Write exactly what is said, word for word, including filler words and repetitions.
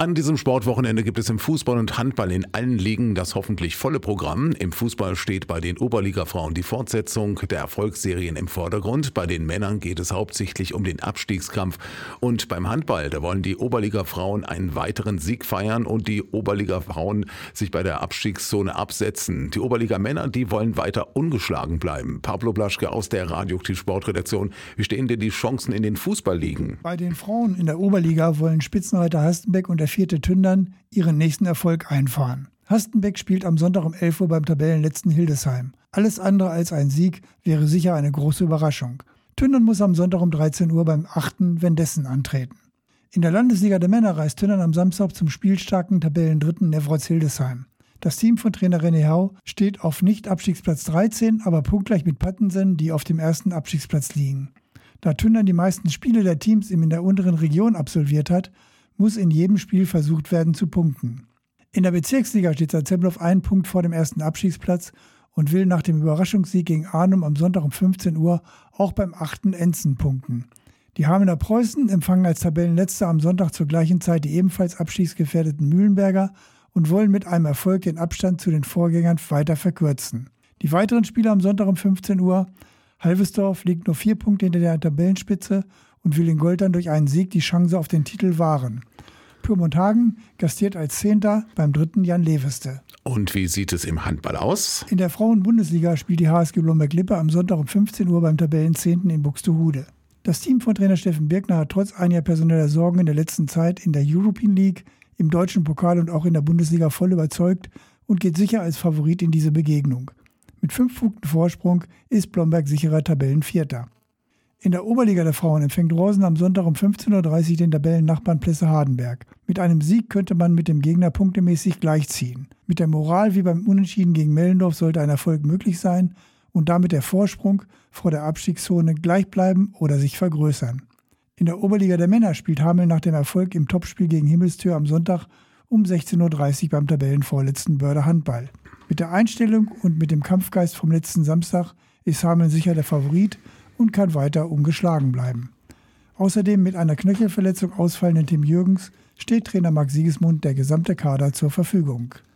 An diesem Sportwochenende gibt es im Fußball und Handball in allen Ligen das hoffentlich volle Programm. Im Fußball steht bei den Oberligafrauen die Fortsetzung der Erfolgsserien im Vordergrund. Bei den Männern geht es hauptsächlich um den Abstiegskampf. Und beim Handball, da wollen die Oberligafrauen einen weiteren Sieg feiern und die Oberligafrauen sich bei der Abstiegszone absetzen. Die Oberligamänner, die wollen weiter ungeschlagen bleiben. Pablo Blaschke aus der Radioaktiv Sportredaktion. Wie stehen denn die Chancen in den Fußballligen? Bei den Frauen in der Oberliga wollen Spitzenreiter Hastenbeck und der vierte Tündern ihren nächsten Erfolg einfahren. Hastenbeck spielt am Sonntag um elf Uhr beim Tabellenletzten Hildesheim. Alles andere als ein Sieg wäre sicher eine große Überraschung. Tündern muss am Sonntag um dreizehn Uhr beim achten Wendessen antreten. In der Landesliga der Männer reist Tündern am Samstag zum spielstarken Tabellendritten Nefroz Hildesheim. Das Team von Trainer René Hau steht auf Nicht-Abstiegsplatz dreizehn, aber punktgleich mit Pattensen, die auf dem ersten Abstiegsplatz liegen. Da Tündern die meisten Spiele der Teams in der unteren Region absolviert hat, muss in jedem Spiel versucht werden zu punkten. In der Bezirksliga steht Salzemdorf einen Punkt vor dem ersten Abstiegsplatz und will nach dem Überraschungssieg gegen Arnum am Sonntag um fünfzehn Uhr auch beim achten Enzen punkten. Die Hamelner Preußen empfangen als Tabellenletzter am Sonntag zur gleichen Zeit die ebenfalls abstiegsgefährdeten Mühlenberger und wollen mit einem Erfolg den Abstand zu den Vorgängern weiter verkürzen. Die weiteren Spiele am Sonntag um fünfzehn Uhr: Halvesdorf liegt nur vier Punkte hinter der Tabellenspitze und will in Goldern durch einen Sieg die Chance auf den Titel wahren. Pyrmont-Hagen gastiert als Zehnter beim dritten Jan Leveste. Und wie sieht es im Handball aus? In der Frauen-Bundesliga spielt die H S G Blomberg-Lippe am Sonntag um fünfzehn Uhr beim Tabellenzehnten in Buxtehude. Das Team von Trainer Steffen Birkner hat trotz einiger personeller Sorgen in der letzten Zeit in der European League, im deutschen Pokal und auch in der Bundesliga voll überzeugt und geht sicher als Favorit in diese Begegnung. Mit fünf Punkten Vorsprung ist Blomberg sicherer Tabellenvierter. In der Oberliga der Frauen empfängt Rosen am Sonntag um fünfzehn Uhr dreißig den Tabellennachbarn Plesse-Hardenberg. Mit einem Sieg könnte man mit dem Gegner punktemäßig gleichziehen. Mit der Moral wie beim Unentschieden gegen Mellendorf sollte ein Erfolg möglich sein und damit der Vorsprung vor der Abstiegszone gleich bleiben oder sich vergrößern. In der Oberliga der Männer spielt Hameln nach dem Erfolg im Topspiel gegen Himmelstür am Sonntag um sechzehn Uhr dreißig beim Tabellenvorletzten Börde Handball. Mit der Einstellung und mit dem Kampfgeist vom letzten Samstag ist Hameln sicher der Favorit und kann weiter ungeschlagen bleiben. Außerdem mit einer Knöchelverletzung ausfallenden Tim Jürgens steht Trainer Marc Siegesmund der gesamte Kader zur Verfügung.